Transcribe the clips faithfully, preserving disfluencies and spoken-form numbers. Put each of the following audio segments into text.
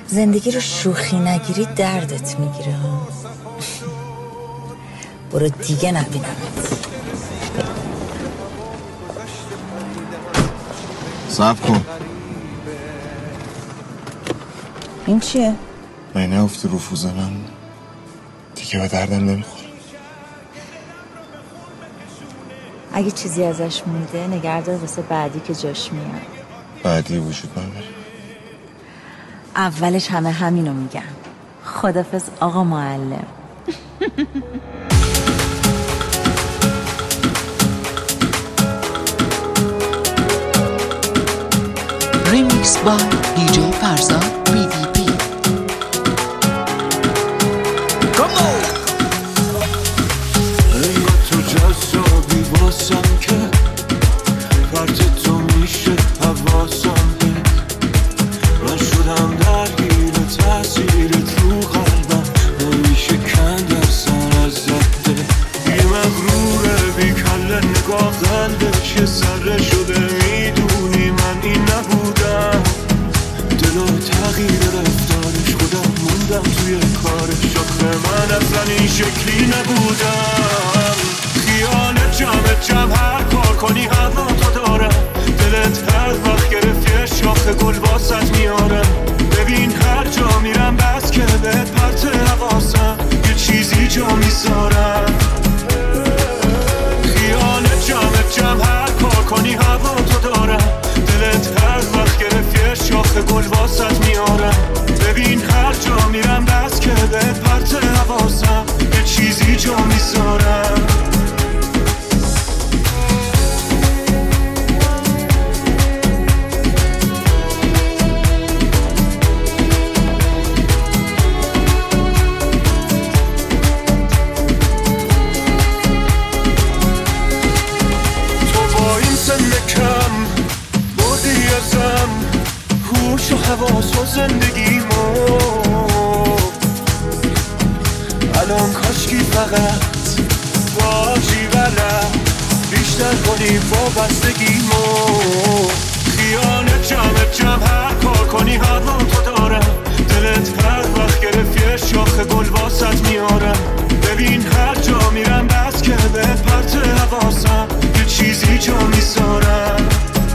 زندگی رو شوخی نگیری دردت میگیره ها. برو دیگه نبینمت. صبر کن. این چیه؟ من افتی رفوزنم دیگه به دردم نمیخوره. اگه چیزی ازش مونده نگردار واسه بعدی که جاش میاد. بعدی وجود نداره. اولش همه همینو میگن. خدافظ آقا معلم. ریمیکس با دیجی فرزاد بی دی پی. تو جذابی واسم که فرد تو میشه حواسم به من شدم درگیر تأثیرت رو قلبم نمیشه کند اصلا از زده یه مغروره بی کله نگاه قلبش یه سره شده میدونی من این نبودم دلو تغییر رفتارش خودم موندم توی کارش آخه من اصلا این شکلی نبودم خیال جمع جمع هر کار کنی هوا تو دارم دلت هر وقت گرفت یه شاخ گل واسط میارم ببین هر جا میرم بس که بهت پرت حواسم یه چیزی جا میذارم خیال جمع جمع هر کار کنی هوا تو دارم دلت هر وقت گرفت یه شاخ گل واسط میارم ببین هر جا میرم بس که بهت پرت حواسم یه چیزی جا میذارم هوش و حواس و زندگیمو الان کاشکی فقط باشی بلد بیشتر کنی وابستگیمو خیال جمع جمع هر کار کنی هوا تو دارم دلت هر وقت گرفت یه شاخ گل واسط میارم ببین هر جا میرم بس که بهت پرت حواسم یه چیزی جا میذارم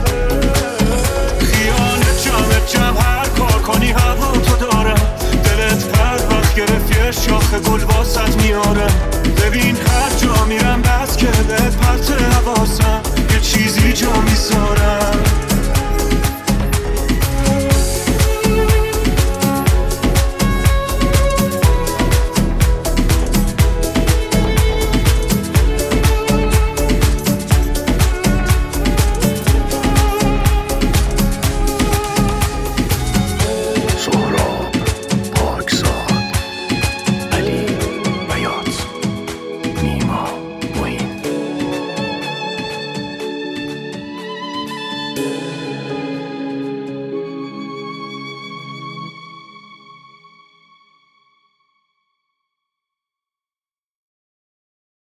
جمع هر کار کنی هوا تو دارم دلت هر وقت گرفت یه شاخ گل واسط میارم ببین هر جا میرم بس که بهت پرت حواسم یه چیزی جا میذارم